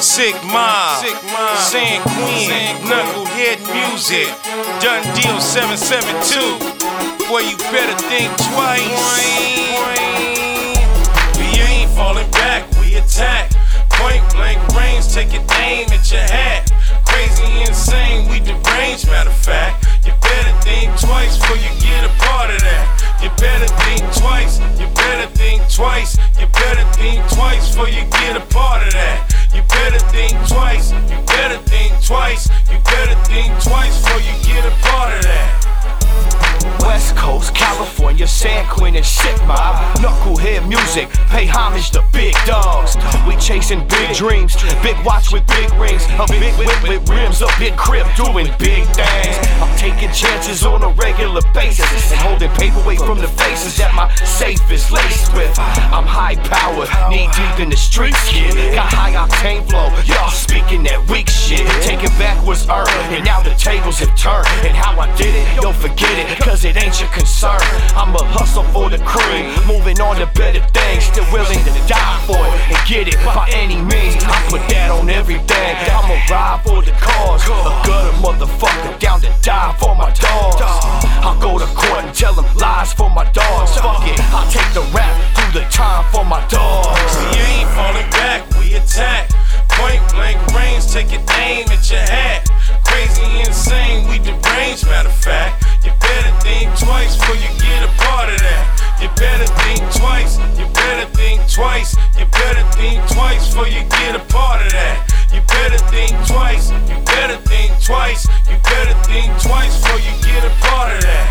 Sick Mob, San Queen, Knucklehead Music, Done Deal 772. Boy, you better think twice. We ain't falling back, we attack. Point blank range, taking aim at your hat. Crazy, insane, we deranged, matter of fact. You better think twice before you get a part of that. You better think twice, you better think twice. You better think twice before you get a part of that. You better think twice, you better think twice. You better think twice before you get a part of that. West Coast, California, San Queen and Sick Mob. Knucklehead Music, pay homage to big dogs. We chasing big dreams, big watch with big rings, a big whip with rims, a big crib doing big things. I'm taking chances on a regular basis and holding paperweight from the faces that my safe is laced with. I'm high powered, knee deep in the streets, kid. Got high octane flow, y'all speaking that weak shit. Taking back what's earned, and now the tables have turned. And how I did it, don't forget it, cause it ain't your concern. I'ma hustle for the cream, moving on to better things. Still willing to die for it and get it by any means. I put that on everything. I'ma ride for the cause, a gutter motherfucker down to die for my dogs. I'll go to court and tell them lies for my dogs. Fuck it, I'll take the rap through the time for my dogs. We ain't falling back, we attack. Point blank range, taking aim at your hat. Crazy, insane, we deranged, matter of fact. You better think twice before you get a part of that. You better think twice, you better think twice. You better think twice before you get a part of that. You better think twice, you better think twice. You better think twice before you get a part of that.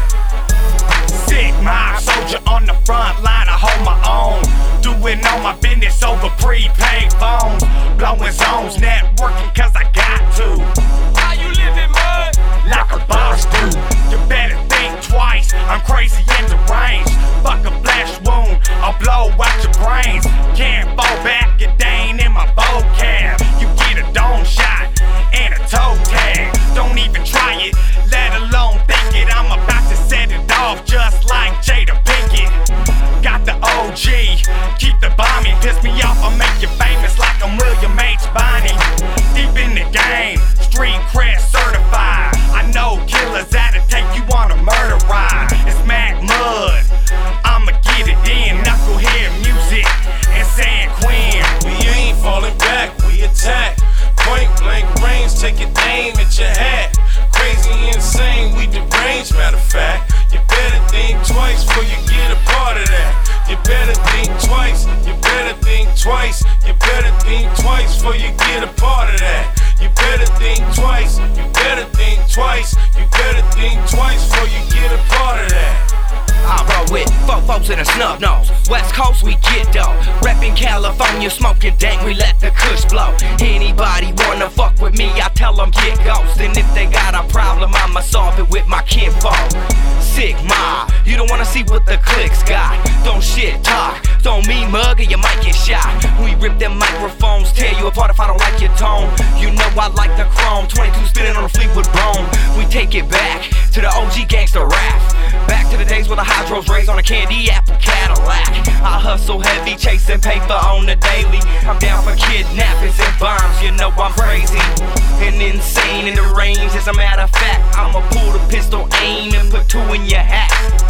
Sick Mob, soldier on the front line, I hold my own. Doing all my business over prepaid phones. Blowing zones, networking cause I got to. How you living, mud? Like a boss do. You better think twice, I'm crazy and deranged. Fuck a flesh wound, I'll blow out your brains. Can't fall back, it ain't in my vocab. You get a dome shot and a toe tag. Don't even try it, let alone think it. I'm about to set it off just like Jada Pinkett. Got the OG, keep the bombing. Piss me off, I'll make you famous like I'm William H. Bonney. Deep in the game, street cred certified. I know killers that'll take you on a murder ride. It's Mac Mud, I'ma get it in. Knucklehead Music and San Queen. We ain't falling back, we attack. Point blank range, taking aim at your hat. Crazy, insane, we deranged, matter of fact. You better think twice before you get a part of that. You better think twice, you better think twice. You better think twice before you get a part of that. You better think twice, you better think twice. You better think twice before you get a part of that. I roll with four folks in a snub nose. West Coast, we get dough. Reppin' California, smoking dank, we let the kush blow. Anybody wanna fuck with me, I tell them get ghost. And if they got a problem, I'ma solve it with my kinfolk. Sick Mob, you don't wanna see what the clicks got. Don't shit talk, don't mean mug or you might get shot. We rip them microphones, tear you apart if I don't like your tone. You know I like the chrome, 22 spinning on a Fleetwood Bone. We take it back to the OG gangster rap. Back to the days where the hydros raised on a candy apple Cadillac. I hustle heavy, chasing paper on the daily. I'm down for kidnappings and bombs, you know I'm crazy and insane in the range. As a matter of fact, I'ma pull the pistol, aim, and put two in your hat.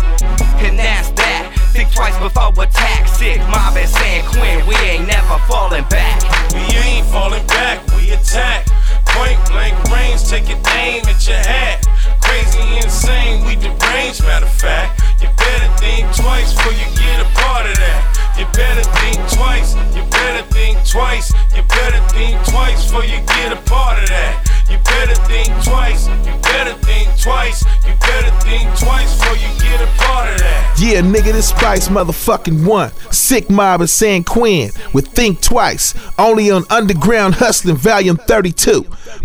And that's that. Think twice before attack. Sick Mob and San Quinn, we ain't never falling back. We ain't falling back, we attack. Point blank range, taking aim at your hat. Crazy, insane, we deranged, matter of fact. You better think twice before you get a part of that. You better think twice, you better think twice. You better think twice before you get a part of that. You better think twice, you better think twice. You better think twice before you get a part of that. Yeah, nigga, this Spice motherfucking one. Sick Mob and San Quinn with Think Twice. Only on Underground Hustlin' Volume 32.